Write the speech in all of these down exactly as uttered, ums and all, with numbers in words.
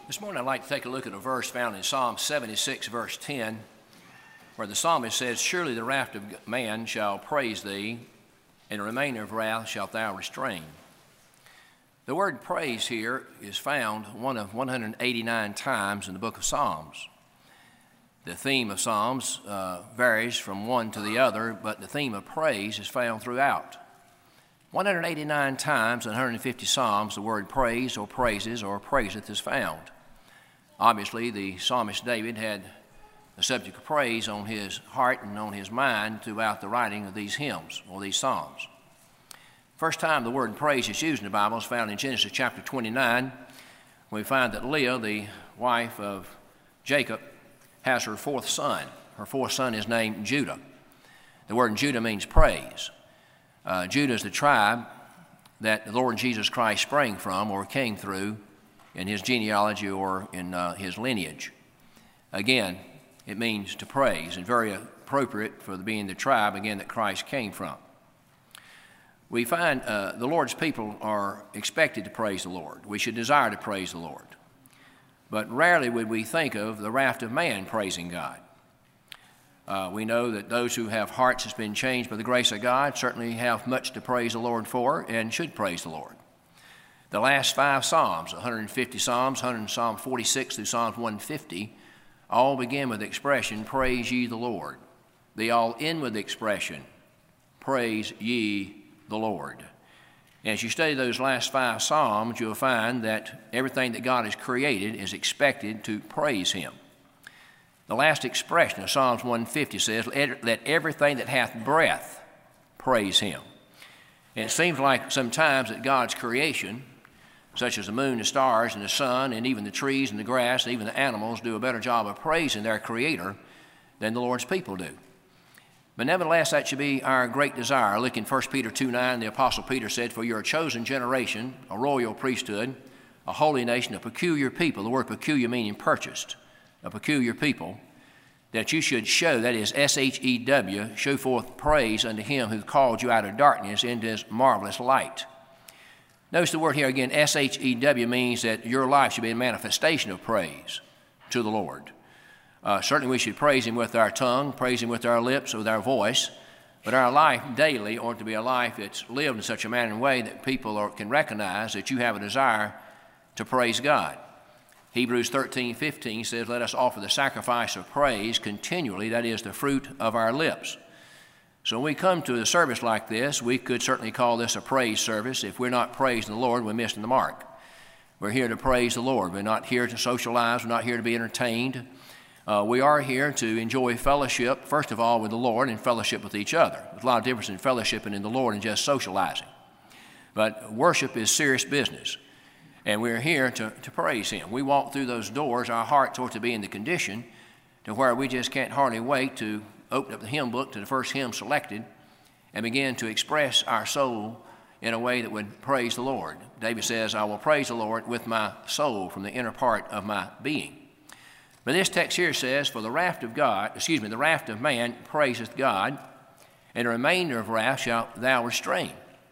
This morning I'd like to take a look at a verse found in Psalm seventy-six, verse ten, where the psalmist says, "Surely the wrath of man shall praise thee, and the remainder of wrath shalt thou restrain." The word praise here is found one of one hundred eighty-nine times in the book of Psalms. The theme of Psalms uh, varies from one to the other, but the theme of praise is found throughout. one hundred eighty-nine times in one hundred fifty Psalms, the word praise or praises or praiseth is found. Obviously, the psalmist David had the subject of praise on his heart and on his mind throughout the writing of these hymns or these psalms. First time the word praise is used in the Bible is found in Genesis chapter twenty-nine. We find that Leah, the wife of Jacob, has her fourth son. Her fourth son is named Judah. The word Judah means praise. Uh, Judah is the tribe that the Lord Jesus Christ sprang from or came through in his genealogy or in uh, his lineage. Again, it means to praise, and very appropriate for being the tribe, again, that Christ came from. We find uh, the Lord's people are expected to praise the Lord. We should desire to praise the Lord. But rarely would we think of the wrath of man praising God. Uh, we know that those who have hearts that's been changed by the grace of God certainly have much to praise the Lord for and should praise the Lord. The last five Psalms, one hundred fifty Psalms, one hundred Psalm forty-six through Psalms one hundred fifty, all begin with the expression, "Praise ye the Lord." They all end with the expression, "Praise ye the Lord." As you study those last five Psalms, you'll find that everything that God has created is expected to praise Him. The last expression of Psalms one hundred fifty says, "Let everything that hath breath praise Him." And it seems like sometimes that God's creation, such as the moon, the stars, and the sun, and even the trees and the grass, and even the animals, do a better job of praising their Creator than the Lord's people do. But nevertheless, that should be our great desire. Look in First Peter two nine, the Apostle Peter said, "For you're a chosen generation, a royal priesthood, a holy nation, a peculiar people." The word peculiar meaning purchased, a peculiar people, that you should show, that is S H E W, show forth praise unto Him who called you out of darkness into His marvelous light. Notice the word here again, S H E W, means that your life should be a manifestation of praise to the Lord. Uh, certainly we should praise Him with our tongue, praise Him with our lips, with our voice, but our life daily ought to be a life that's lived in such a manner and way that people are, can recognize that you have a desire to praise God. Hebrews thirteen fifteen says, "Let us offer the sacrifice of praise continually, that is, the fruit of our lips." So when we come to a service like this, we could certainly call this a praise service. If we're not praising the Lord, we're missing the mark. We're here to praise the Lord. We're not here to socialize. We're not here to be entertained. Uh, we are here to enjoy fellowship, first of all, with the Lord and fellowship with each other. There's a lot of difference in fellowshipping in the Lord and just socializing. But worship is serious business, and we're here to, to praise Him. We walk through those doors, our hearts ought to be in the condition to where we just can't hardly wait to open up the hymn book to the first hymn selected and begin to express our soul in a way that would praise the Lord. David says, "I will praise the Lord with my soul from the inner part of my being." But this text here says, "For the wrath of God, excuse me, the wrath of man praiseth God, and the remainder of wrath shalt thou restrain."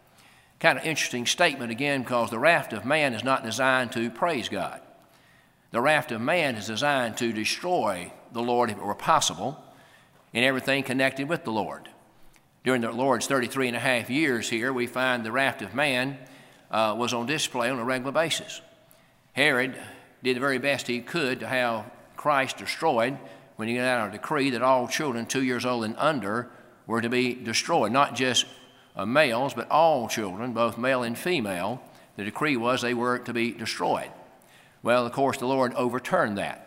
Kind of interesting statement again, because the wrath of man is not designed to praise God. The wrath of man is designed to destroy the Lord if it were possible, and everything connected with the Lord. During the Lord's thirty-three and a half years here, we find the wrath of man uh, was on display on a regular basis. Herod did the very best he could to have Christ destroyed when he got out a decree that all children two years old and under were to be destroyed, not just uh, males, but all children, both male and female. The decree was they were to be destroyed. Well, of course, the Lord overturned that.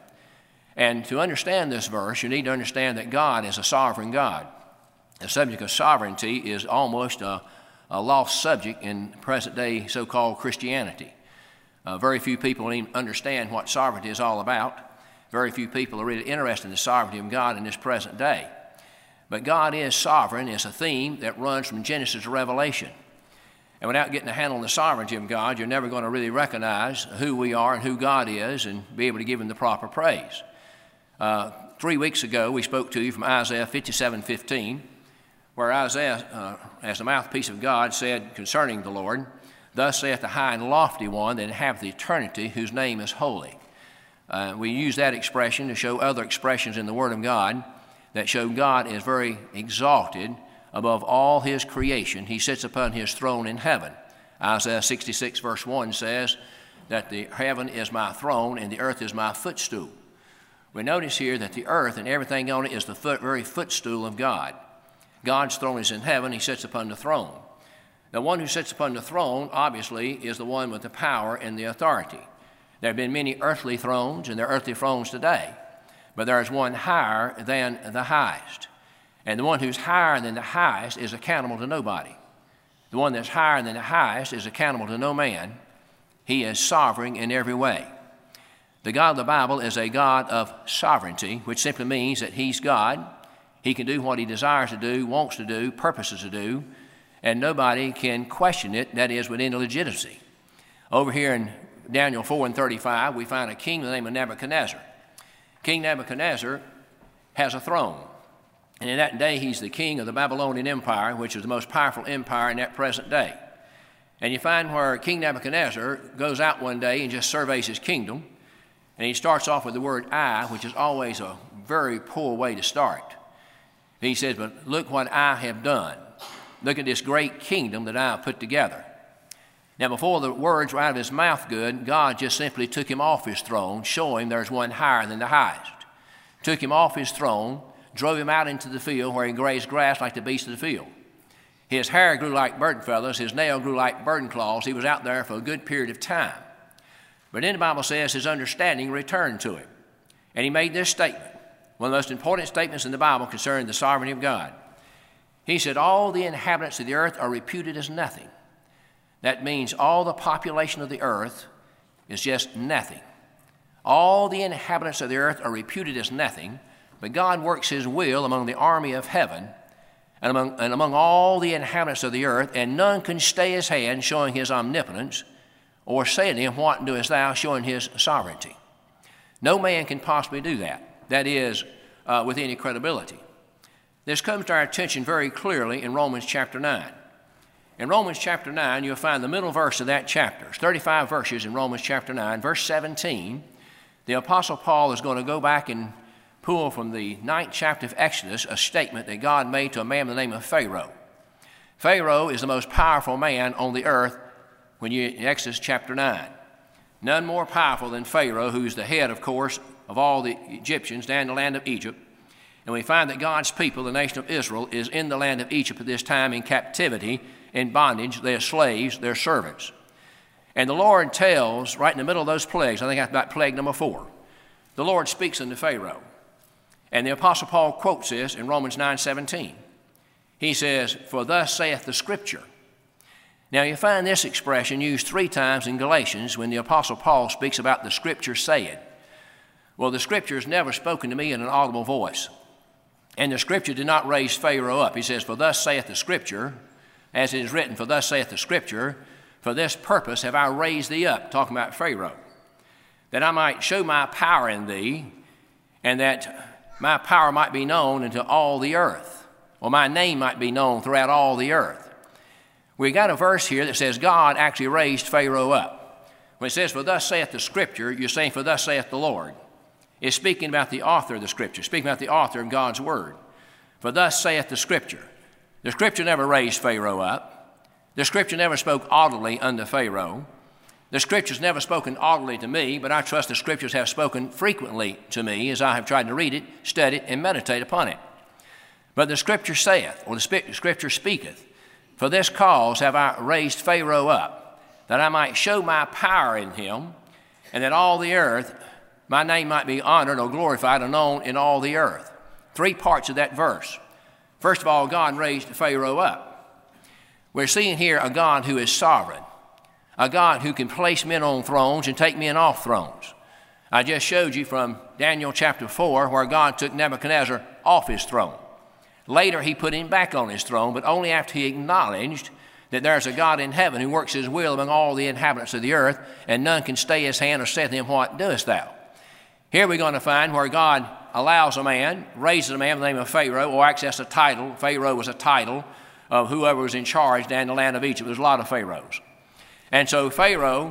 And to understand this verse, you need to understand that God is a sovereign God. The subject of sovereignty is almost a, a lost subject in present-day so-called Christianity. Uh, very few people even understand what sovereignty is all about. Very few people are really interested in the sovereignty of God in this present day. But God is sovereign is a theme that runs from Genesis to Revelation. And without getting a handle on the sovereignty of God, you're never going to really recognize who we are and who God is and be able to give Him the proper praise. Uh, three weeks ago, we spoke to you from Isaiah fifty-seven fifteen, where Isaiah, uh, as the mouthpiece of God, said concerning the Lord, "Thus saith the high and lofty one that inhabiteth eternity, whose name is holy." Uh, we use that expression to show other expressions in the Word of God that show God is very exalted above all His creation. He sits upon His throne in heaven. Isaiah sixty-six verse one says that the heaven is my throne and the earth is my footstool. We notice here that the earth and everything on it is the foot, very footstool of God. God's throne is in heaven. He sits upon the throne. The one who sits upon the throne, obviously, is the one with the power and the authority. There have been many earthly thrones, and there are earthly thrones today, but there is one higher than the highest. And the one who's higher than the highest is accountable to nobody. The one that's higher than the highest is accountable to no man. He is sovereign in every way. The God of the Bible is a God of sovereignty, which simply means that He's God. He can do what He desires to do, wants to do, purposes to do, and nobody can question it, that is, within legitimacy. Over here in Daniel four and thirty-five, we find a king by the name of Nebuchadnezzar. King Nebuchadnezzar has a throne. And in that day, he's the king of the Babylonian Empire, which is the most powerful empire in that present day. And you find where King Nebuchadnezzar goes out one day and just surveys his kingdom. And he starts off with the word I, which is always a very poor way to start. He says, but look what I have done. Look at this great kingdom that I have put together. Now, before the words were out of his mouth good, God just simply took him off his throne, showing him there's one higher than the highest. Took him off his throne, drove him out into the field where he grazed grass like the beasts of the field. His hair grew like bird feathers. His nail grew like bird claws. He was out there for a good period of time. But then the Bible says his understanding returned to him. And he made this statement, one of the most important statements in the Bible concerning the sovereignty of God. He said, all the inhabitants of the earth are reputed as nothing. That means all the population of the earth is just nothing. All the inhabitants of the earth are reputed as nothing, but God works His will among the army of heaven and among, and among all the inhabitants of the earth, and none can stay His hand, showing His omnipotence, or say to Him, what doest thou, showing His sovereignty. No man can possibly do that. That is, uh, with any credibility. This comes to our attention very clearly in Romans chapter nine. In Romans chapter nine, you'll find the middle verse of that chapter. It's thirty-five verses in Romans chapter nine, verse seventeen. The Apostle Paul is going to go back and pull from the ninth chapter of Exodus a statement that God made to a man by the name of Pharaoh. Pharaoh is the most powerful man on the earth when you in Exodus chapter nine. None more powerful than Pharaoh, who's the head, of course, of all the Egyptians down in the land of Egypt. And we find that God's people, the nation of Israel, is in the land of Egypt at this time in captivity, in bondage. They're slaves, they're servants. And the Lord tells, right in the middle of those plagues, I think that's about plague number four, the Lord speaks unto Pharaoh. And the Apostle Paul quotes this in Romans nine seventeen. He says, for thus saith the Scripture. Now you find this expression used three times in Galatians when the Apostle Paul speaks about the Scripture saying. Well, the Scripture is never spoken to me in an audible voice. And the Scripture did not raise Pharaoh up. He says, for thus saith the Scripture, as it is written, for thus saith the Scripture, for this purpose have I raised thee up, talking about Pharaoh, that I might show my power in thee, and that my power might be known unto all the earth, or my name might be known throughout all the earth. We got a verse here that says God actually raised Pharaoh up. When it says, for thus saith the Scripture, you're saying, for thus saith the Lord. It's speaking about the author of the Scripture, speaking about the author of God's Word. For thus saith the Scripture. The Scripture never raised Pharaoh up. The Scripture never spoke audibly unto Pharaoh. The Scripture's never spoken audibly to me, but I trust the Scriptures have spoken frequently to me as I have tried to read it, study it, and meditate upon it. But the Scripture saith, or the Scripture speaketh, for this cause have I raised Pharaoh up, that I might show my power in him, and that all the earth, my name might be honored or glorified or known in all the earth. Three parts of that verse. First of all, God raised Pharaoh up. We're seeing here a God who is sovereign, a God who can place men on thrones and take men off thrones. I just showed you from Daniel chapter four where God took Nebuchadnezzar off his throne. Later, he put him back on his throne, but only after he acknowledged that there's a God in heaven who works His will among all the inhabitants of the earth, and none can stay His hand or say to him, what doest thou? Here we're going to find where God allows a man, raises a man by the name of Pharaoh, or actually that's a title. Pharaoh was a title of whoever was in charge down in the land of Egypt. There's a lot of Pharaohs. And so Pharaoh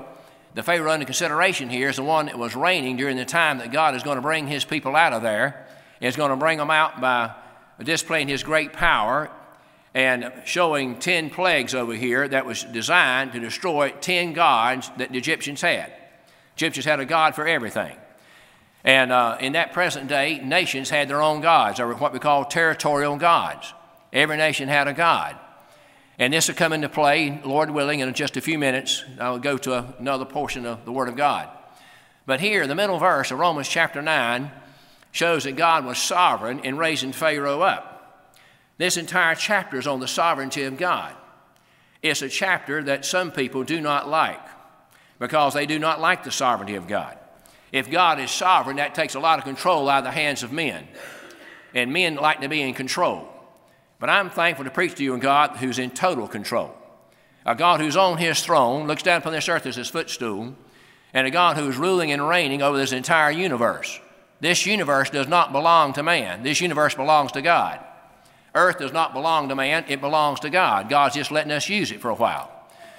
the Pharaoh under consideration here is the one that was reigning during the time that God is going to bring his people out of there. He's going to bring them out by displaying his great power and showing ten plagues over here that was designed to destroy ten gods that the Egyptians had. Egyptians had a god for everything. And uh, in that present day, nations had their own gods. They were what we call territorial gods. Every nation had a god. And this will come into play, Lord willing, in just a few minutes. I'll go to another portion of the Word of God. But here, the middle verse of Romans chapter nine shows that God was sovereign in raising Pharaoh up. This entire chapter is on the sovereignty of God. It's a chapter that some people do not like because they do not like the sovereignty of God. If God is sovereign, that takes a lot of control out of the hands of men. And men like to be in control. But I'm thankful to preach to you a God who's in total control. A God who's on his throne, looks down upon this earth as his footstool, and a God who's ruling and reigning over this entire universe. This universe does not belong to man. This universe belongs to God. Earth does not belong to man. It belongs to God. God's just letting us use it for a while.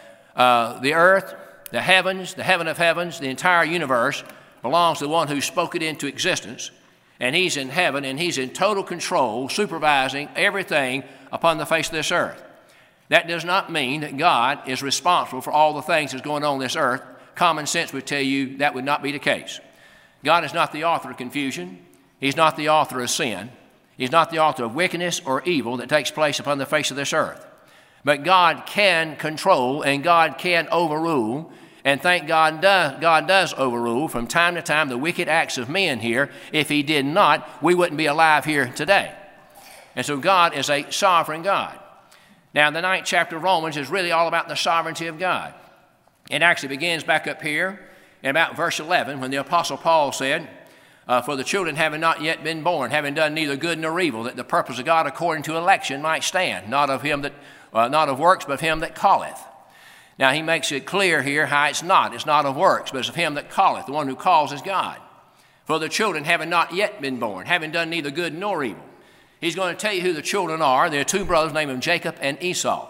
Uh, the earth, the heavens, the heaven of heavens, the entire universe belongs to the one who spoke it into existence. And he's in heaven, and he's in total control, supervising everything upon the face of this earth. That does not mean that God is responsible for all the things that's going on on this earth. Common sense would tell you that would not be the case. God is not the author of confusion. He's not the author of sin. He's not the author of wickedness or evil that takes place upon the face of this earth. But God can control and God can overrule. And thank God does, God does overrule from time to time the wicked acts of men here. If he did not, we wouldn't be alive here today. And so God is a sovereign God. Now, the ninth chapter of Romans is really all about the sovereignty of God. It actually begins back up here in about verse eleven when the Apostle Paul said, uh, for the children having not yet been born, having done neither good nor evil, that the purpose of God according to election might stand, not of him that, uh, not of works, but of him that calleth. Now, he makes it clear here how it's not. It's not of works, but it's of him that calleth. The one who calls is God. For the children having not yet been born, having done neither good nor evil. He's going to tell you who the children are. There are two brothers named them Jacob and Esau.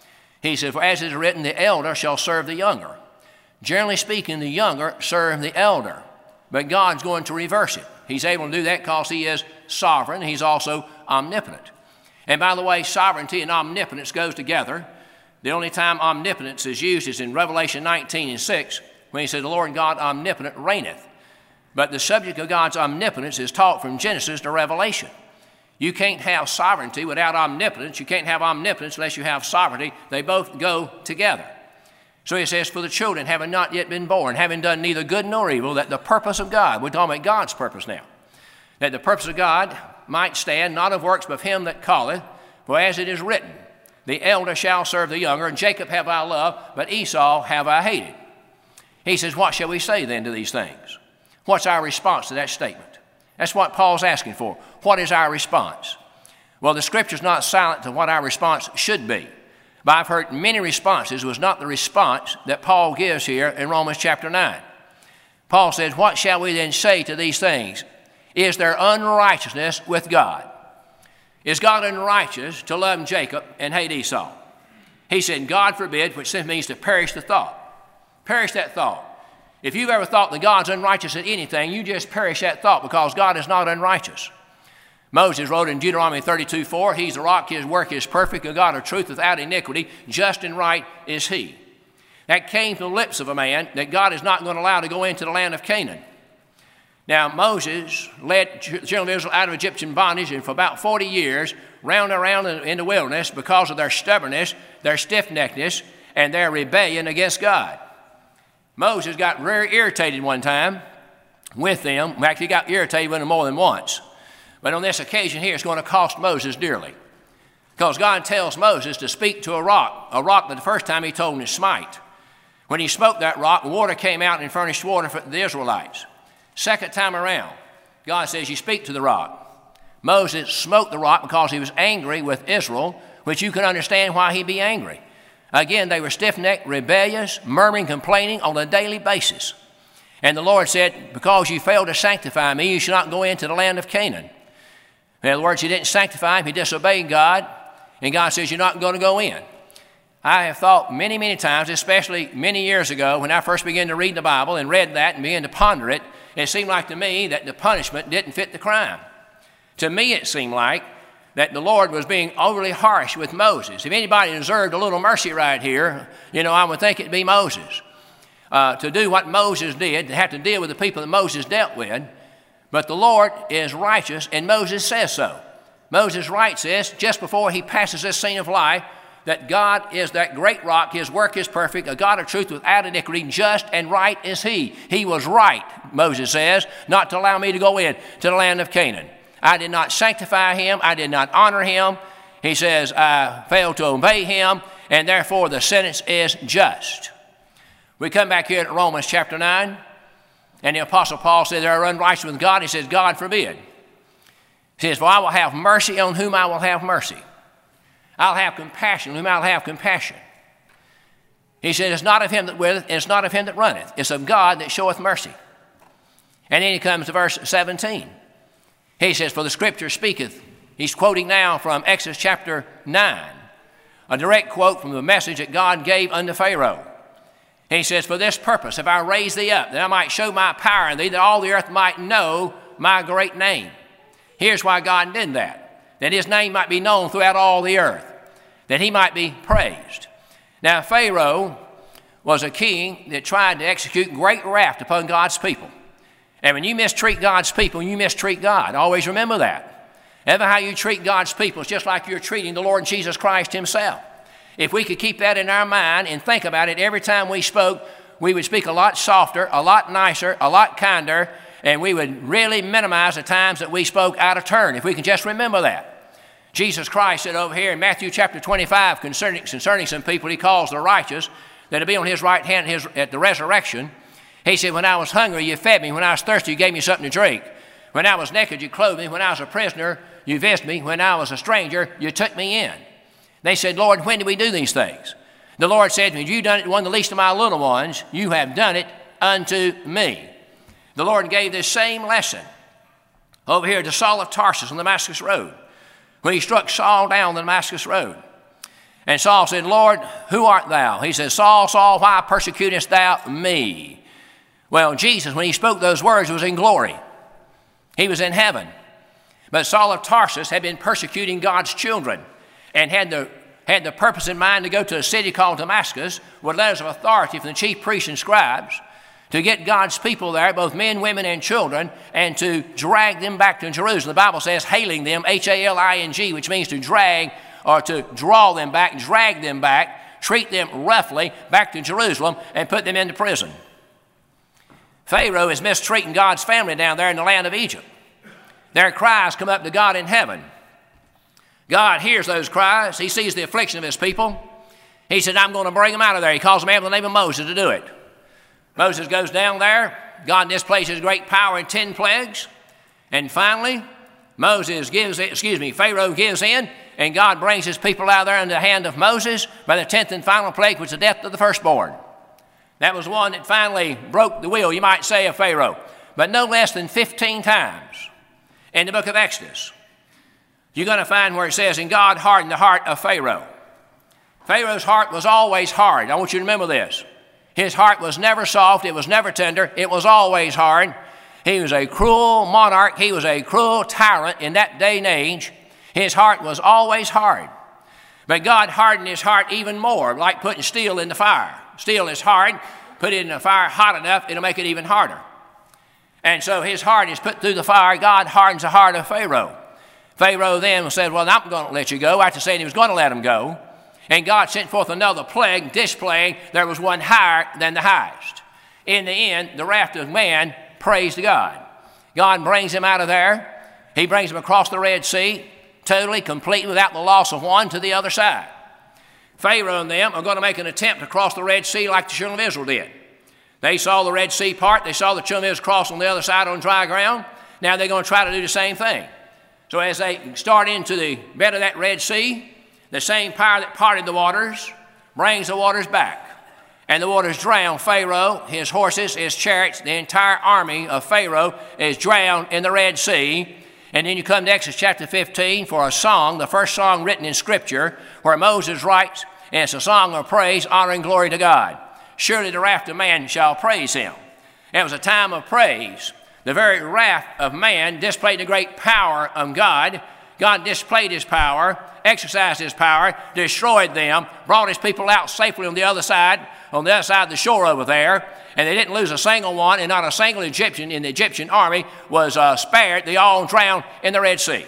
He says, for as it is written, the elder shall serve the younger. Generally speaking, the younger serve the elder. But God's going to reverse it. He's able to do that because he is sovereign. He's also omnipotent. And by the way, sovereignty and omnipotence goes together. The only time omnipotence is used is in Revelation nineteen and six, when he said, the Lord God omnipotent reigneth. But the subject of God's omnipotence is taught from Genesis to Revelation. You can't have sovereignty without omnipotence. You can't have omnipotence unless you have sovereignty. They both go together. So he says, for the children having not yet been born, having done neither good nor evil, that the purpose of God, we're talking about God's purpose now, that the purpose of God might stand, not of works, but of him that calleth, for as it is written, the elder shall serve the younger, and Jacob have I loved, but Esau have I hated. He says, what shall we say then to these things? What's our response to that statement? That's what Paul's asking for. What is our response? Well, the Scripture's not silent to what our response should be. But I've heard many responses. It was not the response that Paul gives here in Romans chapter nine. Paul says, what shall we then say to these things? Is there unrighteousness with God? Is God unrighteous to love Jacob and hate Esau? He said, God forbid, which simply means to perish the thought. Perish that thought. If you've ever thought that God's unrighteous at anything, you just perish that thought because God is not unrighteous. Moses wrote in Deuteronomy thirty-two four, he's the rock, his work is perfect, a God of truth without iniquity, just and right is he. That came from the lips of a man that God is not going to allow to go into the land of Canaan. Now, Moses led the children of Israel out of Egyptian bondage, and for about forty years, round and around in the wilderness, because of their stubbornness, their stiff-neckedness, and their rebellion against God. Moses got very irritated one time with them. In fact, he got irritated with them more than once. But on this occasion here, it's going to cost Moses dearly. Because God tells Moses to speak to a rock, a rock that the first time he told him to smite. When he spoke that rock, water came out and furnished water for the Israelites. Second time around, God says, you speak to the rock. Moses smote the rock because he was angry with Israel, which you can understand why he'd be angry. Again, they were stiff-necked, rebellious, murmuring, complaining on a daily basis. And the Lord said, because you failed to sanctify me, you shall not go into the land of Canaan. In other words, he didn't sanctify him, he disobeyed God, and God says, you're not going to go in. I have thought many, many times, especially many years ago when I first began to read the Bible and read that and began to ponder it, it seemed like to me that the punishment didn't fit the crime. To me, it seemed like that the Lord was being overly harsh with Moses. If anybody deserved a little mercy right here, you know, I would think it'd be Moses. Uh, to do what Moses did, to have to deal with the people that Moses dealt with. But the Lord is righteous, and Moses says so. Moses writes this just before he passes this scene of life, that God is that great rock, his work is perfect, a God of truth without iniquity, just and right is he. He was right, Moses says, not to allow me to go in to the land of Canaan. I did not sanctify him, I did not honor him. He says, I failed to obey him, and therefore the sentence is just. We come back here to Romans chapter nine, and the Apostle Paul said, they are unrighteous with God. He says, God forbid. He says, for I will have mercy on whom I will have mercy. I'll have compassion on whom I'll have compassion. He said, it's not of him that willeth, it's not of him that runneth. It's of God that showeth mercy. And then he comes to verse seventeen. He says, for the scripture speaketh. He's quoting now from Exodus chapter nine, a direct quote from the message that God gave unto Pharaoh. He says, for this purpose have I raised thee up, that I might show my power in thee, that all the earth might know my great name. Here's why God did that. That his name might be known throughout all the earth, that he might be praised. Now, Pharaoh was a king that tried to execute great wrath upon God's people. And when you mistreat God's people, you mistreat God. Always remember that. Ever how you treat God's people is just like you're treating the Lord Jesus Christ himself. If we could keep that in our mind and think about it every time we spoke, we would speak a lot softer, a lot nicer, a lot kinder, and we would really minimize the times that we spoke out of turn, if we can just remember that. Jesus Christ said over here in Matthew chapter twenty-five concerning, concerning some people he calls the righteous, that will be on his right hand his, at the resurrection. He said, when I was hungry, you fed me. When I was thirsty, you gave me something to drink. When I was naked, you clothed me. When I was a prisoner, you visited me. When I was a stranger, you took me in. They said, Lord, when did we do these things? The Lord said to me, you done it to one of the least of my little ones. You have done it unto me. The Lord gave this same lesson over here to Saul of Tarsus on the Damascus Road, when he struck Saul down the Damascus Road. And Saul said, Lord, who art thou? He said, Saul, Saul, why persecutest thou me? Well, Jesus, when he spoke those words, was in glory. He was in heaven. But Saul of Tarsus had been persecuting God's children and had the, had the purpose in mind to go to a city called Damascus with letters of authority from the chief priests and scribes to get God's people there, both men, women, and children, and to drag them back to Jerusalem. The Bible says hailing them, H A L I N G, which means to drag or to draw them back, drag them back, treat them roughly back to Jerusalem, and put them into prison. Pharaoh is mistreating God's family down there in the land of Egypt. Their cries come up to God in heaven. God hears those cries. He sees the affliction of his people. He said, I'm going to bring them out of there. He calls them out in the name of Moses to do it. Moses goes down there. God displays his great power in ten plagues. And finally, Moses gives, excuse me, Pharaoh gives in, and God brings his people out there into the hand of Moses by the tenth and final plague, which is the death of the firstborn. That was one that finally broke the will, you might say, of Pharaoh. But no less than fifteen times in the book of Exodus, you're going to find where it says, and God hardened the heart of Pharaoh. Pharaoh's heart was always hard. I want you to remember this. His heart was never soft. It was never tender. It was always hard. He was a cruel monarch. He was a cruel tyrant in that day and age. His heart was always hard. But God hardened his heart even more, like putting steel in the fire. Steel is hard. Put it in the fire hot enough, it'll make it even harder. And so his heart is put through the fire. God hardens the heart of Pharaoh. Pharaoh then said, well, I'm going to let you go, after saying he was going to let him go. And God sent forth another plague, this plague, there was one higher than the highest. In the end, the wrath of man praised God. God brings him out of there. He brings him across the Red Sea, totally, completely, without the loss of one, to the other side. Pharaoh and them are going to make an attempt to cross the Red Sea like the children of Israel did. They saw the Red Sea part. They saw the children of Israel cross on the other side on dry ground. Now they're going to try to do the same thing. So as they start into the bed of that Red Sea, the same power that parted the waters brings the waters back. And the waters drown Pharaoh, his horses, his chariots, the entire army of Pharaoh is drowned in the Red Sea. And then you come to Exodus chapter fifteen for a song, the first song written in Scripture, where Moses writes, and it's a song of praise, honor, and glory to God. Surely the wrath of man shall praise him. It was a time of praise. The very wrath of man displayed the great power of God. God displayed his power, exercised his power, destroyed them, brought his people out safely on the other side, on the other side of the shore over there, and they didn't lose a single one, and not a single Egyptian in the Egyptian army was uh, spared. They all drowned in the Red Sea.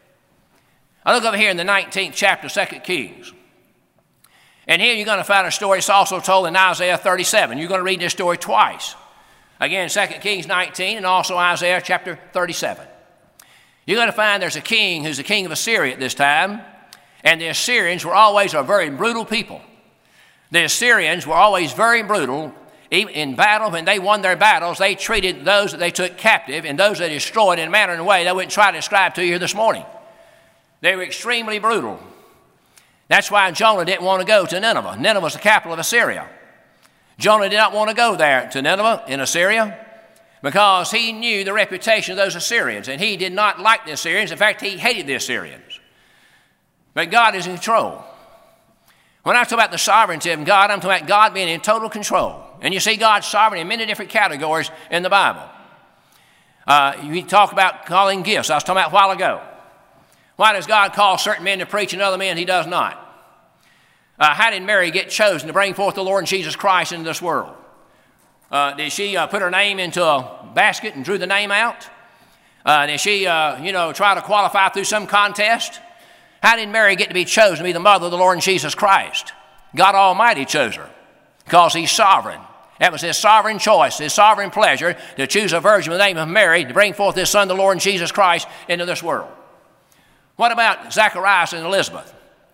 I look over here in the nineteenth chapter of Second Kings. And here you're going to find a story that's also told in Isaiah thirty-seven. You're going to read this story twice. Again, Second Kings nineteen and also Isaiah chapter thirty-seven. You're going to find there's a king who's the king of Assyria at this time. And the Assyrians were always a very brutal people. The Assyrians were always very brutal. Even in battle, when they won their battles, they treated those that they took captive and those they destroyed in a manner and way they wouldn't try to describe to you here this morning. They were extremely brutal. That's why Jonah didn't want to go to Nineveh. Nineveh was the capital of Assyria. Jonah did not want to go there to Nineveh in Assyria because he knew the reputation of those Assyrians, and he did not like the Assyrians. In fact, he hated the Assyrians. But God is in control. When I talk about the sovereignty of God, I'm talking about God being in total control. And you see God's sovereign in many different categories in the Bible. Uh, you talk about calling gifts. I was talking about a while ago. Why does God call certain men to preach and other men he does not? Uh, how did Mary get chosen to bring forth the Lord Jesus Christ into this world? Uh, did she uh, put her name into a basket and drew the name out? Uh, did she, uh, you know, try to qualify through some contest? How did Mary get to be chosen to be the mother of the Lord Jesus Christ? God Almighty chose her because he's sovereign. That was his sovereign choice, his sovereign pleasure to choose a virgin with the name of Mary to bring forth his son, the Lord Jesus Christ, into this world. What about Zacharias and Elizabeth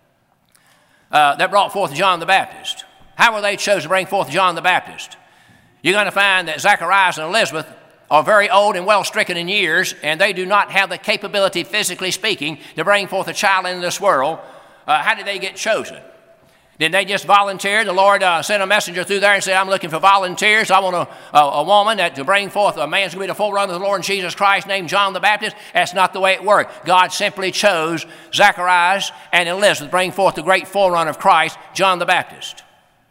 uh, that brought forth John the Baptist? How were they chosen to bring forth John the Baptist? You're going to find that Zacharias and Elizabeth are very old and well stricken in years, and they do not have the capability, physically speaking, to bring forth a child into this world. Uh, how did they get chosen? Did they just volunteer? The Lord uh, sent a messenger through there and said, I'm looking for volunteers. I want a, a, a woman that to bring forth a man who's going to be the forerunner of the Lord Jesus Christ named John the Baptist. That's not the way it worked. God simply chose Zacharias and Elizabeth to bring forth the great forerunner of Christ, John the Baptist.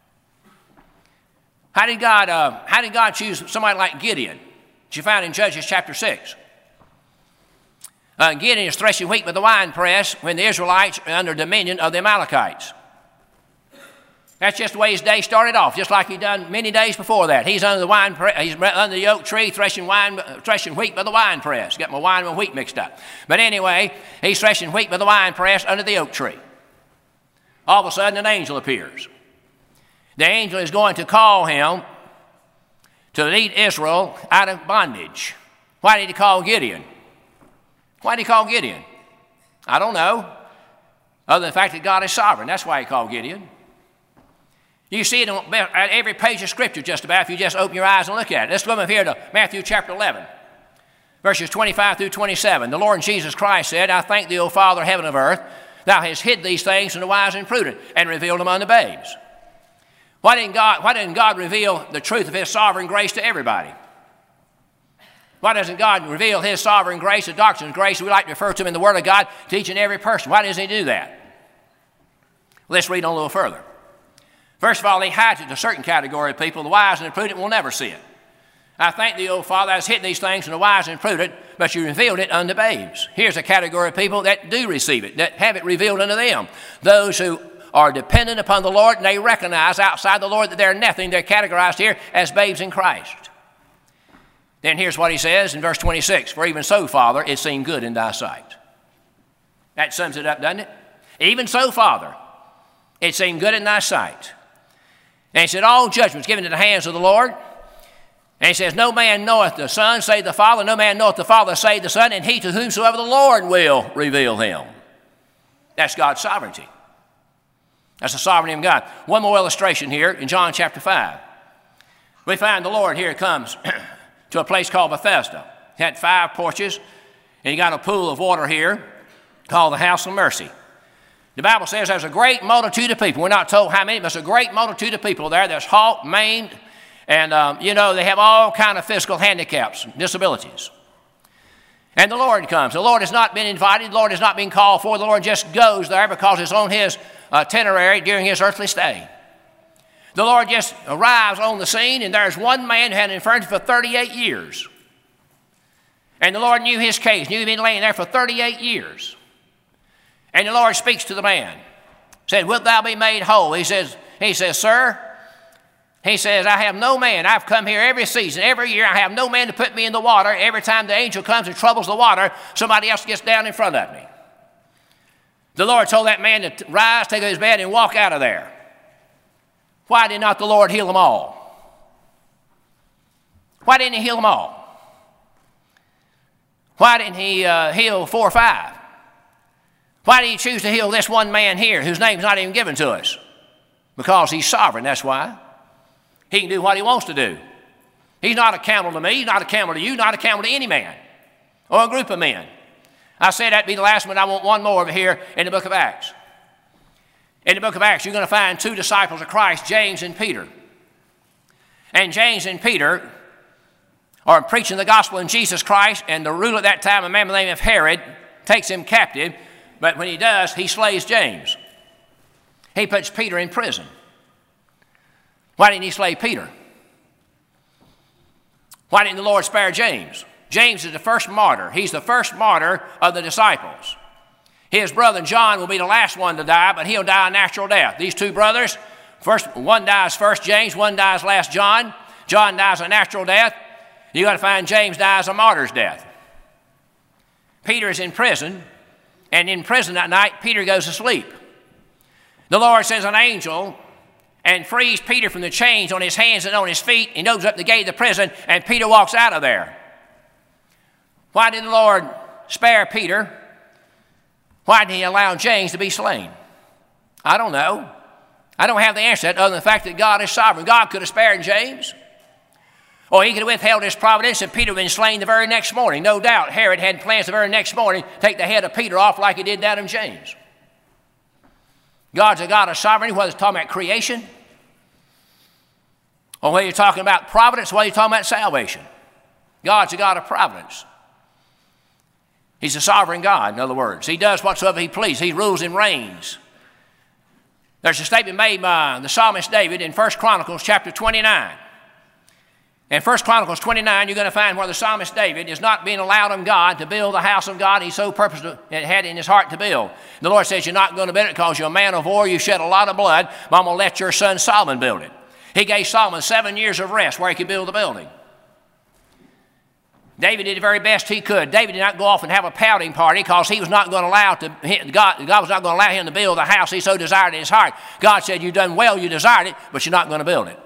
How did God, uh, how did God choose somebody like Gideon, which you find in Judges chapter six? Uh, Gideon is threshing wheat with the winepress when the Israelites are under dominion of the Amalekites. That's just the way his day started off, just like he'd done many days before that. He's under the wine, pre- he's under the oak tree, threshing wine, threshing wheat by the wine press. Got my wine and wheat mixed up. But anyway, he's threshing wheat by the wine press under the oak tree. All of a sudden, an angel appears. The angel is going to call him to lead Israel out of bondage. Why did he call Gideon? Why did he call Gideon? I don't know. Other than the fact that God is sovereign. That's why he called Gideon. You see it on every page of Scripture just about if you just open your eyes and look at it. Let's go up here to Matthew chapter eleven, verses twenty-five through twenty-seven. The Lord Jesus Christ said, I thank thee, O Father, heaven of earth, thou hast hid these things from the wise and prudent and revealed them unto babes. Why didn't God, why didn't God reveal the truth of his sovereign grace to everybody? Why doesn't God reveal his sovereign grace, the doctrine of grace we like to refer to him in the Word of God, to each and every person? Why doesn't he do that? Let's read on a little further. First of all, he hides it to a certain category of people. The wise and the prudent will never see it. I thank thee, O Father, thou hast hidden these things from the wise and prudent, but you revealed it unto babes. Here's a category of people that do receive it, that have it revealed unto them. Those who are dependent upon the Lord, and they recognize outside the Lord that they're nothing. They're categorized here as babes in Christ. Then here's what he says in verse twenty-six. For even so, Father, it seemed good in thy sight. That sums it up, doesn't it? Even so, Father, it seemed good in thy sight. And he said, all judgments given into the hands of the Lord. And he says, no man knoweth the Son, save the Father. No man knoweth the Father, save the Son. And he to whomsoever the Lord will reveal him. That's God's sovereignty. That's the sovereignty of God. One more illustration here in John chapter five. We find the Lord here comes to a place called Bethesda. He had five porches, and he got a pool of water here called the House of Mercy. The Bible says there's a great multitude of people. We're not told how many, but there's a great multitude of people there. There's halt, maimed, and, um, you know, they have all kind of physical handicaps, disabilities. And the Lord comes. The Lord has not been invited. The Lord has not been called for. The Lord just goes there because it's on his itinerary during his earthly stay. The Lord just arrives on the scene, and there's one man who had an infirmity for thirty-eight years. And the Lord knew his case, knew he'd been laying there for thirty-eight years. And the Lord speaks to the man, said, "Wilt thou be made whole?" He says, he says, "Sir," he says, "I have no man. I've come here every season, every year. I have no man to put me in the water. Every time the angel comes and troubles the water, somebody else gets down in front of me." The Lord told that man to rise, take his bed, and walk out of there. Why did not the Lord heal them all? Why didn't he heal them all? Why didn't he uh, heal four or five? Why did he choose to heal this one man here whose name's not even given to us? Because he's sovereign, that's why. He can do what he wants to do. He's not accountable to me, he's not accountable to you, not accountable to any man or a group of men. I said that'd be the last one. I want one more over here in the book of Acts. In the book of Acts, you're going to find two disciples of Christ, James and Peter. And James and Peter are preaching the gospel in Jesus Christ, and the ruler at that time, a man by the name of Herod, takes him captive. But when he does, he slays James. He puts Peter in prison. Why didn't he slay Peter? Why didn't the Lord spare James? James is the first martyr. He's the first martyr of the disciples. His brother John will be the last one to die, but he'll die a natural death. These two brothers, first one dies first James, one dies last John. John dies a natural death. You've got to find James dies a martyr's death. Peter is in prison, and in prison that night, Peter goes to sleep. The Lord sends an angel and frees Peter from the chains on his hands and on his feet, and opens up the gate of the prison, and Peter walks out of there. Why did the Lord spare Peter? Why did he allow James to be slain? I don't know. I don't have the answer to that other than the fact that God is sovereign. God could have spared James. Or he could have withheld his providence and Peter would have been slain the very next morning. No doubt Herod had plans the very next morning to take the head of Peter off like he did that of James. God's a God of sovereignty, whether it's talking about creation or whether you're talking about providence, whether you're talking about salvation. God's a God of providence. He's a sovereign God, in other words. He does whatsoever he pleases. He rules and reigns. There's a statement made by the psalmist David in First Chronicles chapter twenty-nine. In First Chronicles twenty-nine, you're going to find where the psalmist David is not being allowed of God to build the house of God he so purposed and had in his heart to build. The Lord says, "You're not going to build it because you're a man of war. You shed a lot of blood, but I'm going to let your son Solomon build it." He gave Solomon seven years of rest where he could build the building. David did the very best he could. David did not go off and have a pouting party because he was not going to allow to, God, God was not going to allow him to build the house he so desired in his heart. God said, "You've done well, you desired it, but you're not going to build it."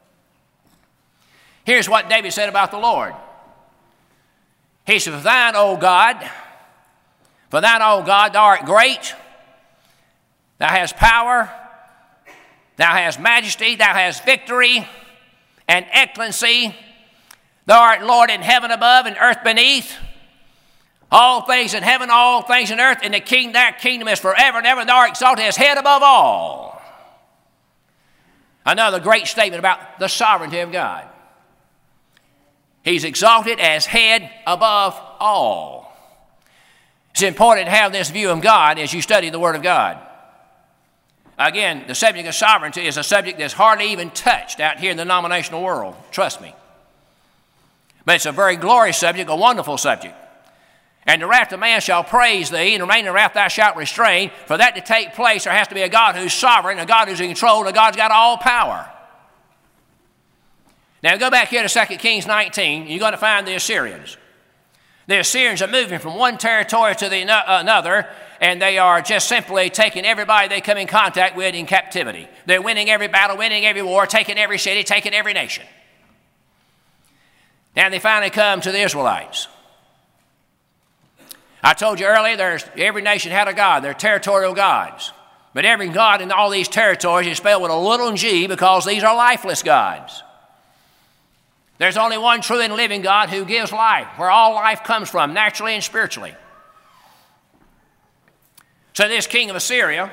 Here's what David said about the Lord. He said, "For thine, O God, for thine, O God, thou art great, thou hast power, thou hast majesty, thou hast victory and excellency. Thou art Lord in heaven above and earth beneath. All things in heaven, all things in earth, and the king, that kingdom is forever and ever. Thou art exalted as head above all." Another great statement about the sovereignty of God. He's exalted as head above all. It's important to have this view of God as you study the Word of God. Again, the subject of sovereignty is a subject that's hardly even touched out here in the denominational world. Trust me. But it's a very glorious subject, a wonderful subject. "And the wrath of man shall praise thee, and the remaining wrath thou shalt restrain." For that to take place, there has to be a God who's sovereign, a God who's in control, and a God's got all power. Now go back here to Second Kings nineteen, and you're going to find the Assyrians. The Assyrians are moving from one territory to the another, and they are just simply taking everybody they come in contact with in captivity. They're winning every battle, winning every war, taking every city, taking every nation. Now they finally come to the Israelites. I told you earlier, there's, every nation had a god. They're territorial gods. But every god in all these territories is spelled with a little g because these are lifeless gods. There's only one true and living God who gives life, where all life comes from, naturally and spiritually. So this king of Assyria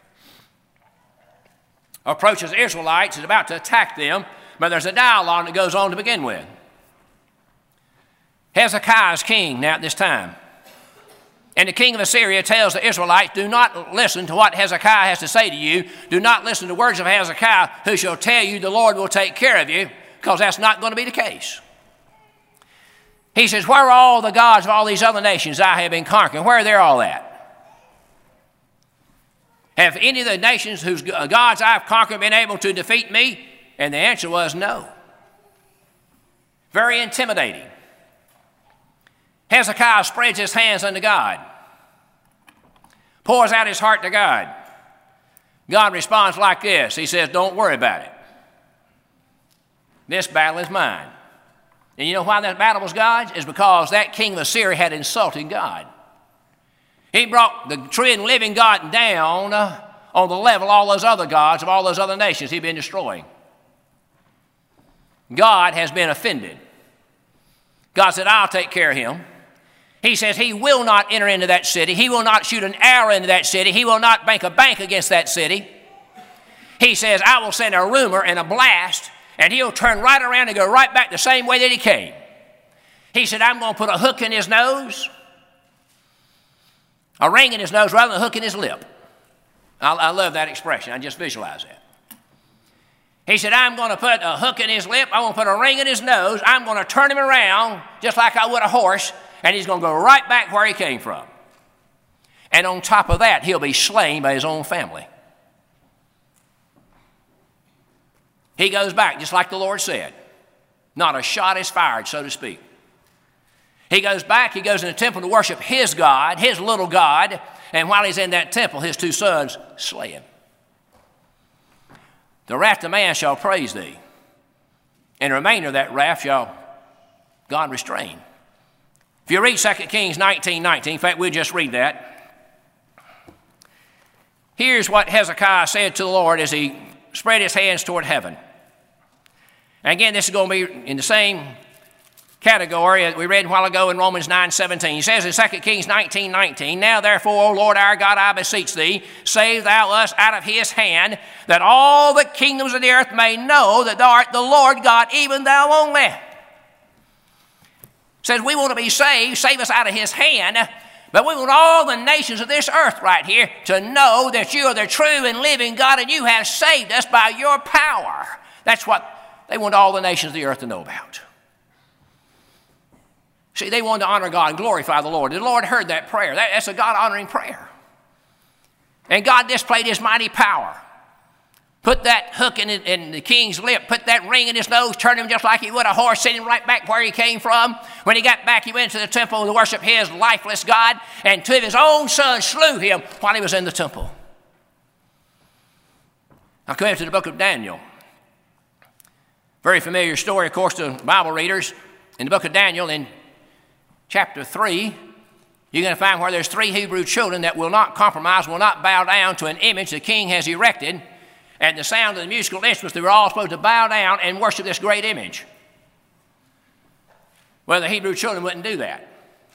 approaches the Israelites, is about to attack them, but there's a dialogue that goes on to begin with. Hezekiah is king now at this time. And the king of Assyria tells the Israelites, do not listen to what Hezekiah has to say to you. Do not listen to the words of Hezekiah, who shall tell you the Lord will take care of you, because that's not going to be the case. He says, where are all the gods of all these other nations I have been conquering? Where are they all at? Have any of the nations whose gods I've conquered been able to defeat me? And the answer was no. Very intimidating. Hezekiah spreads his hands unto God, pours out his heart to God. God responds like this. He says, don't worry about it. This battle is mine. And you know why that battle was God's? It's because that king of Assyria had insulted God. He brought the true and living God down uh, on the level of all those other gods of all those other nations he'd been destroying. God has been offended. God said, I'll take care of him. He says he will not enter into that city. He will not shoot an arrow into that city. He will not bank a bank against that city. He says, I will send a rumor and a blast, and he'll turn right around and go right back the same way that he came. He said, I'm going to put a hook in his nose, a ring in his nose rather than a hook in his lip. I, I love that expression. I just visualize that. He said, I'm going to put a hook in his lip. I'm going to put a ring in his nose. I'm going to turn him around just like I would a horse, and he's going to go right back where he came from. And on top of that, he'll be slain by his own family. He goes back just like the Lord said. Not a shot is fired, so to speak. He goes back, he goes in the temple to worship his God, his little God, and while he's in that temple, his two sons slay him. The wrath of man shall praise thee, and the remainder of that wrath shall God restrain. If you read Second Kings nineteen nineteen, in fact, we'll just read that. Here's what Hezekiah said to the Lord as he spread his hands toward heaven. And again, this is going to be in the same category that we read a while ago in Romans nine seventeen. He says in Second Kings nineteen nineteen, now therefore, O Lord our God, I beseech thee, save thou us out of his hand, that all the kingdoms of the earth may know that thou art the Lord God, even thou only. Says we want to be saved, save us out of his hand, but we want all the nations of this earth right here to know that you are the true and living God and you have saved us by your power. That's what they want all the nations of the earth to know about. See, they wanted to honor God and glorify the Lord. The Lord heard that prayer. That, that's a God-honoring prayer. And God displayed his mighty power. Put that hook in, in the king's lip, put that ring in his nose, turned him just like he would a horse, sent him right back where he came from. When he got back, he went to the temple to worship his lifeless God, and two of his own sons slew him while he was in the temple. Now come to the book of Daniel. Very familiar story, of course, to Bible readers. In the book of Daniel, in chapter three, you're going to find where there's three Hebrew children that will not compromise, will not bow down to an image the king has erected. At the sound of the musical instruments, they were all supposed to bow down and worship this great image. Well, the Hebrew children wouldn't do that.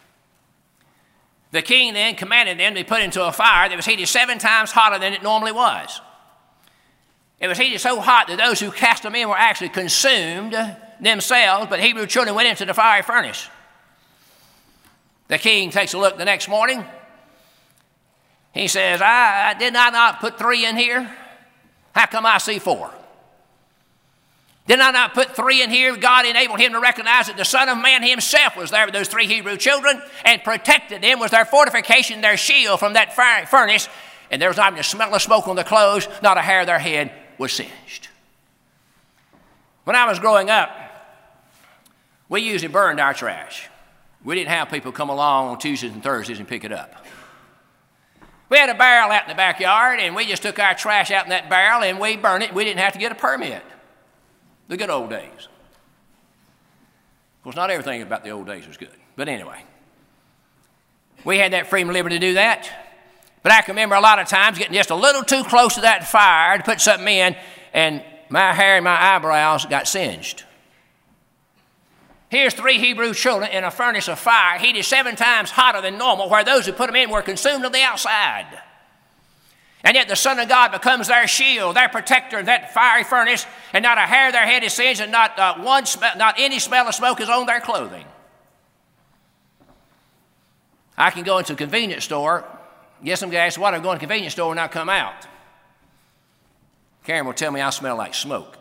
The king then commanded them to be put into a fire that was heated seven times hotter than it normally was. It was heated so hot that those who cast them in were actually consumed themselves, but the Hebrew children went into the fiery furnace. The king takes a look the next morning. He says, I, I did I not put three in here? How come I see four? Did I not put three in here? God enabled him to recognize that the Son of Man himself was there with those three Hebrew children and protected them, was their fortification, their shield from that fiery furnace. And there was not even a smell of smoke on their clothes, not a hair of their head was singed. When I was growing up, we usually burned our trash. We didn't have people come along on Tuesdays and Thursdays and pick it up. We had a barrel out in the backyard, and we just took our trash out in that barrel, and we burned it. We didn't have to get a permit. The good old days. Of course, not everything about the old days was good. But anyway, we had that freedom and liberty to do that. But I can remember a lot of times getting just a little too close to that fire to put something in, and my hair and my eyebrows got singed. Here's three Hebrew children in a furnace of fire, heated seven times hotter than normal, where those who put them in were consumed on the outside. And yet the Son of God becomes their shield, their protector in that fiery furnace, and not a hair of their head is singed, and not, uh, one sm- not any smell of smoke is on their clothing. I can go into a convenience store, get some gas, water, go in a convenience store and not come out. Karen will tell me I smell like smoke.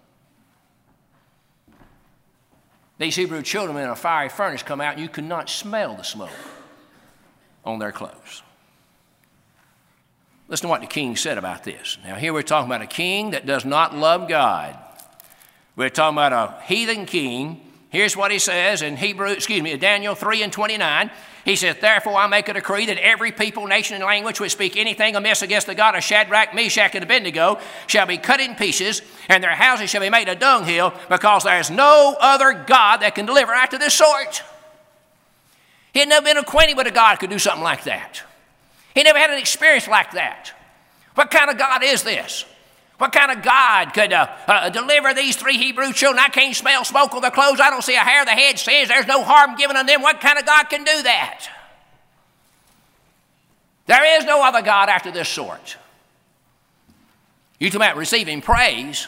These Hebrew children in a fiery furnace come out and you could not smell the smoke on their clothes. Listen to what the king said about this. Now here we're talking about a king that does not love God. We're talking about a heathen king. Here's what he says in Hebrew, excuse me, Daniel three and twenty-nine. He says, therefore I make a decree that every people, nation, and language which speak anything amiss against the God of Shadrach, Meshach, and Abednego shall be cut in pieces, and their houses shall be made a dunghill, because there is no other God that can deliver after this sort. He had never been acquainted with a God who could do something like that. He never had an experience like that. What kind of God is this? What kind of God could uh, uh, deliver these three Hebrew children? I can't smell smoke on their clothes. I don't see a hair of the head sins. There's no harm given on them. What kind of God can do that? There is no other God after this sort. You talk about receiving praise.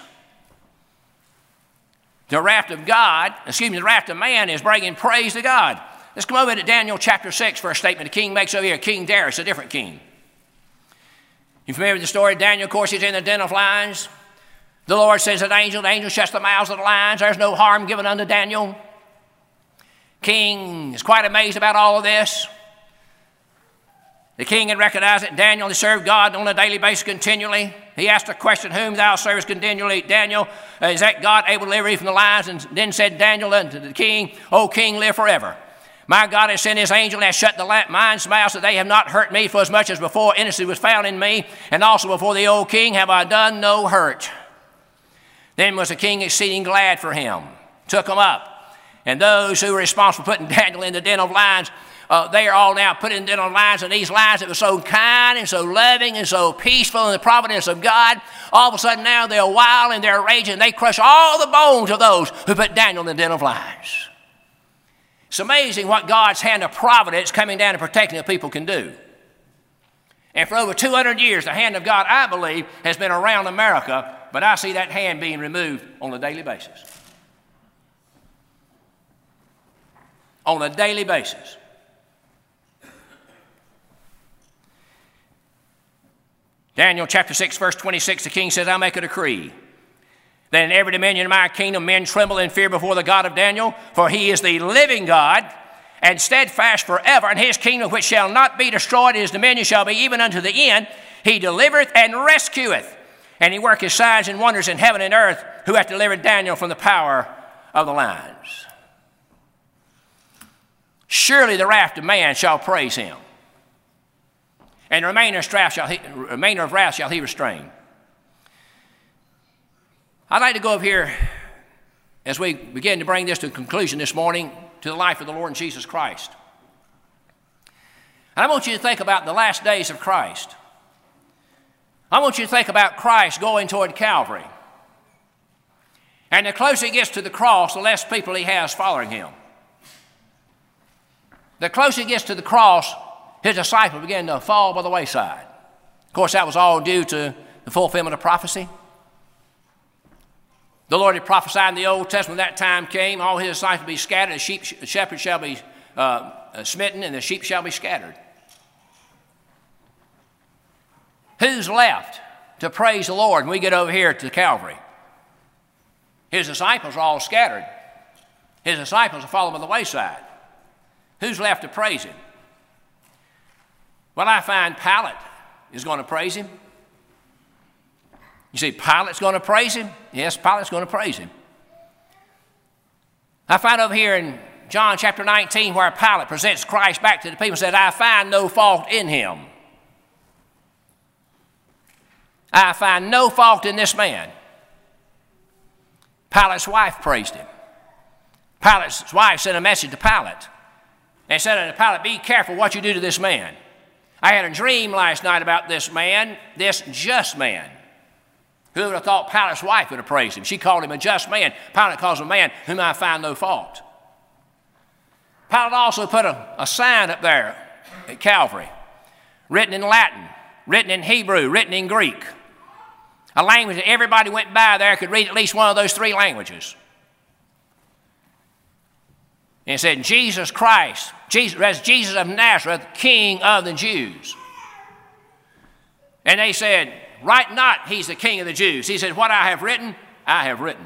The wrath of God, excuse me, the wrath of man is bringing praise to God. Let's come over to Daniel chapter six for a statement the king makes over here. King Darius, a different king. You familiar with the story of Daniel? Of course, he's in the den of lions. The Lord sends an angel. The angel shuts the mouths of the lions. There's no harm given unto Daniel. King is quite amazed about all of this. The king had recognized that Daniel had served God on a daily basis continually. He asked the question, whom thou servest continually, Daniel, is that God able to deliver thee from the lions? And then said Daniel unto the king, O king, live forever. My God has sent his angel and has shut the lions' mouths, that they have not hurt me, for as much as before innocency was found in me, and also before the old king have I done no hurt. Then was the king exceeding glad for him, took him up. And those who were responsible for putting Daniel in the den of lions, uh, they are all now put in the den of lions, and these lions that were so kind and so loving and so peaceful in the providence of God, all of a sudden now they're wild and they're raging, and they crush all the bones of those who put Daniel in the den of lions. It's amazing what God's hand of providence coming down and protecting the people can do. And for over two hundred years, the hand of God, I believe, has been around America, but I see that hand being removed on a daily basis. On a daily basis. Daniel chapter six, verse twenty-six, the king says, I make a decree. Then in every dominion of my kingdom men tremble in fear before the God of Daniel, for he is the living God, and steadfast forever, and his kingdom which shall not be destroyed, his dominion shall be even unto the end. He delivereth and rescueth, and he worketh signs and wonders in heaven and earth, who hath delivered Daniel from the power of the lions. Surely the wrath of man shall praise him, and the remainder of wrath shall he, remainder of wrath shall he restrain. I'd like to go up here as we begin to bring this to a conclusion this morning to the life of the Lord Jesus Christ. And I want you to think about the last days of Christ. I want you to think about Christ going toward Calvary. And the closer he gets to the cross, the less people he has following him. The closer he gets to the cross, his disciples begin to fall by the wayside. Of course, that was all due to the fulfillment of prophecy. The Lord had prophesied in the Old Testament when that time came, all his disciples will be scattered, the sheep, the shepherds shall be uh, smitten, and the sheep shall be scattered. Who's left to praise the Lord when we get over here to Calvary? His disciples are all scattered. His disciples are falling by the wayside. Who's left to praise him? Well, I find Pilate is going to praise him. You see, Pilate's going to praise him? Yes, Pilate's going to praise him. I find over here in John chapter nineteen where Pilate presents Christ back to the people and said, I find no fault in him. I find no fault in this man. Pilate's wife praised him. Pilate's wife sent a message to Pilate and said unto Pilate, be careful what you do to this man. I had a dream last night about this man, this just man. Who would have thought Pilate's wife would have praised him? She called him a just man. Pilate calls him a man whom I find no fault. Pilate also put a, a sign up there at Calvary, written in Latin, written in Hebrew, written in Greek. A language that everybody went by there could read at least one of those three languages. And it said, Jesus Christ, Jesus, that's Jesus of Nazareth, King of the Jews. And they said, write not, he's the King of the Jews. He said, what I have written, I have written.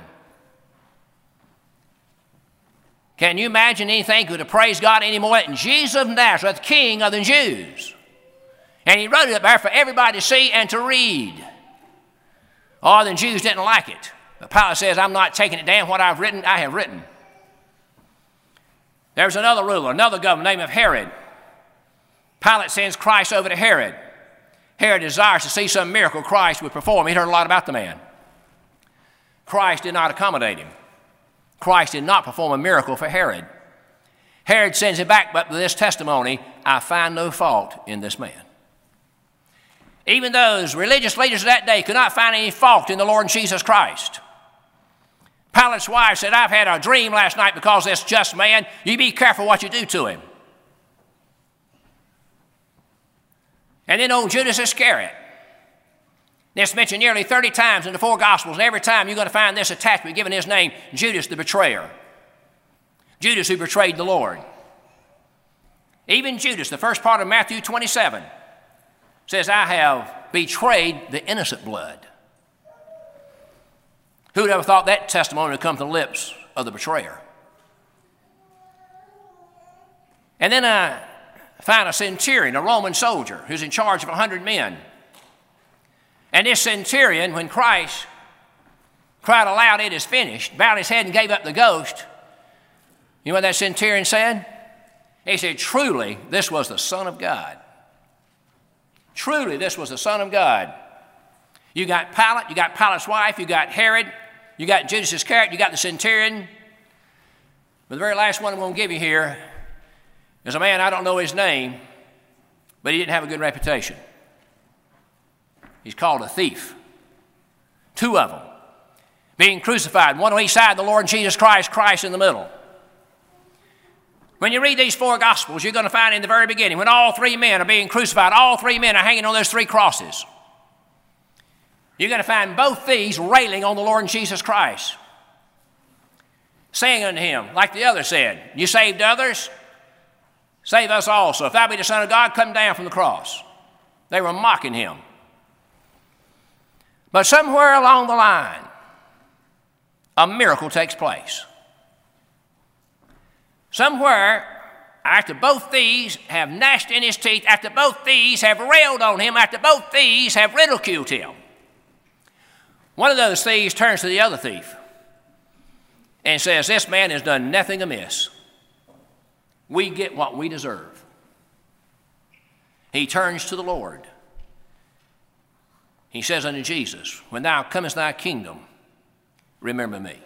Can you imagine anything could have praised God any more than Jesus of Nazareth, King of the Jews? And he wrote it up there for everybody to see and to read. Oh, the Jews didn't like it. But Pilate says, I'm not taking it down. What I've written, I have written. There's another ruler, another governor named of Herod. Pilate sends Christ over to Herod. Herod desires to see some miracle Christ would perform. He'd heard a lot about the man. Christ did not accommodate him. Christ did not perform a miracle for Herod. Herod sends him back, but with this testimony, I find no fault in this man. Even those religious leaders of that day could not find any fault in the Lord Jesus Christ. Pilate's wife said, I've had a dream last night because this just man, you be careful what you do to him. And then old Judas Iscariot. This mentioned nearly thirty times in the four Gospels, and every time you're going to find this attachment given his name, Judas the betrayer. Judas who betrayed the Lord. Even Judas, the first part of Matthew twenty-seven, says, I have betrayed the innocent blood. Who would ever thought that testimony would come to the lips of the betrayer? And then I find a centurion, a Roman soldier, who's in charge of a hundred men. And this centurion, when Christ cried aloud, it is finished, bowed his head and gave up the ghost, you know what that centurion said? He said, truly, this was the Son of God. Truly, this was the Son of God. You got Pilate, you got Pilate's wife, you got Herod, you got Judas Iscariot, you got the centurion. But the very last one I'm going to give you here is a man, I don't know his name, but he didn't have a good reputation. He's called a thief. Two of them being crucified, one on each side of the Lord Jesus Christ, Christ in the middle. When you read these four Gospels, you're going to find in the very beginning, when all three men are being crucified, all three men are hanging on those three crosses. You're going to find both thieves railing on the Lord Jesus Christ, saying unto him, like the other said, you saved others, save us also. If thou be the Son of God, come down from the cross. They were mocking him. But somewhere along the line, a miracle takes place. Somewhere, after both thieves have gnashed in his teeth, after both thieves have railed on him, after both thieves have ridiculed him, one of those thieves turns to the other thief and says, this man has done nothing amiss. We get what we deserve. He turns to the Lord. He says unto Jesus, when thou comest thy kingdom, remember me.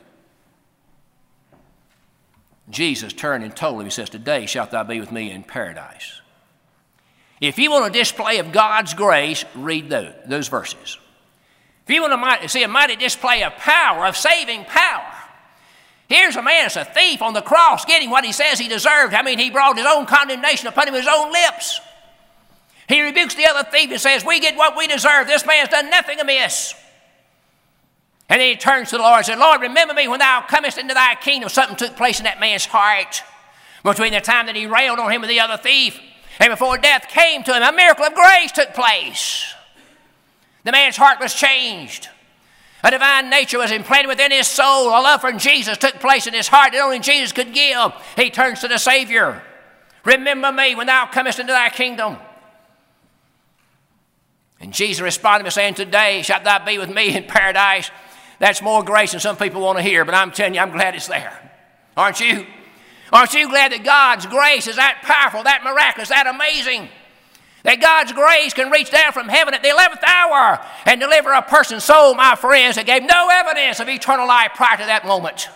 Jesus turned and told him, he says, today shalt thou be with me in paradise. If you want a display of God's grace, read those, those verses. If you want to see a mighty display of power, of saving power, here's a man that's a thief on the cross getting what he says he deserved. I mean, he brought his own condemnation upon him with his own lips. He rebukes the other thief and says, we get what we deserve. This man's done nothing amiss. And then he turns to the Lord and says, Lord, remember me when thou comest into thy kingdom. Something took place in that man's heart between the time that he railed on him with the other thief and before death came to him. A miracle of grace took place. The man's heart was changed. A divine nature was implanted within his soul. A love for Jesus took place in his heart that only Jesus could give. He turns to the Savior. Remember me when thou comest into thy kingdom. And Jesus responded by saying, today shalt thou be with me in paradise. That's more grace than some people want to hear, but I'm telling you, I'm glad it's there. Aren't you? Aren't you glad that God's grace is that powerful, that miraculous, that amazing? That God's grace can reach down from heaven at the eleventh hour and deliver a person's soul, my friends, that gave no evidence of eternal life prior to that moment.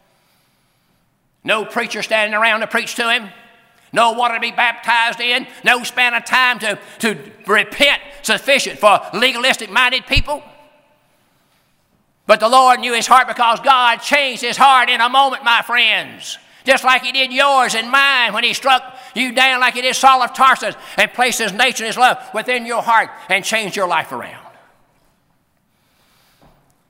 No preacher standing around to preach to him. No water to be baptized in. No span of time to, to repent sufficient for legalistic-minded people. But the Lord knew his heart because God changed his heart in a moment, my friends. Just like he did yours and mine when he struck you down like he did Saul of Tarsus and placed his nature and his love within your heart and changed your life around.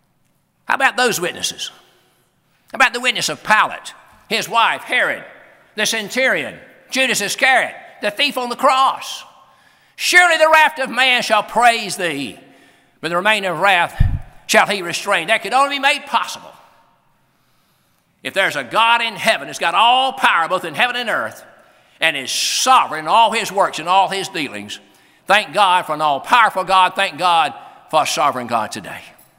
How about those witnesses? How about the witness of Pilate, his wife, Herod, the centurion, Judas Iscariot, the thief on the cross. Surely the wrath of man shall praise thee, but the remainder of wrath shall he restrain. That could only be made possible if there's a God in heaven that's got all power both in heaven and earth and is sovereign in all his works and all his dealings. Thank God for an all-powerful God. Thank God for a sovereign God today.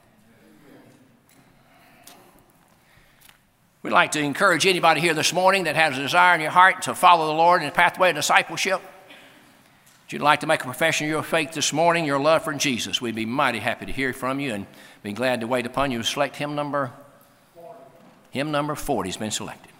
We'd like to encourage anybody here this morning that has a desire in your heart to follow the Lord in the pathway of discipleship. If you'd like to make a profession of your faith this morning, your love for Jesus, we'd be mighty happy to hear from you and be glad to wait upon you. Select hymn number, hymn number forty has been selected.